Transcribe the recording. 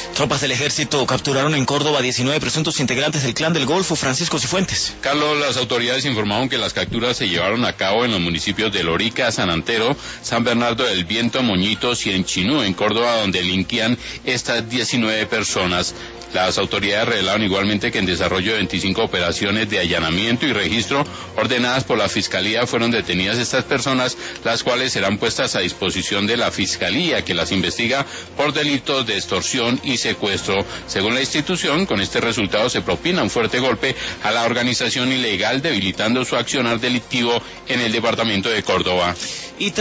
Tropas del ejército capturaron en Córdoba 19 presuntos integrantes del Clan del Golfo. Francisco Cifuentes. Carlos, las autoridades informaron que las capturas se llevaron a cabo en los municipios de Lorica, San Antero, San Bernardo del Viento, Moñitos y en Chinú, en Córdoba, donde delinquían estas 19 personas. Las autoridades revelaron igualmente que en desarrollo de 25 operaciones de allanamiento y registro ordenadas por la Fiscalía fueron detenidas estas personas, las cuales serán puestas a disposición de la Fiscalía, que las investiga por delitos de extorsión y secuestro. Según la institución, con este resultado se propina un fuerte golpe a la organización ilegal, debilitando su accionar delictivo en el departamento de Córdoba.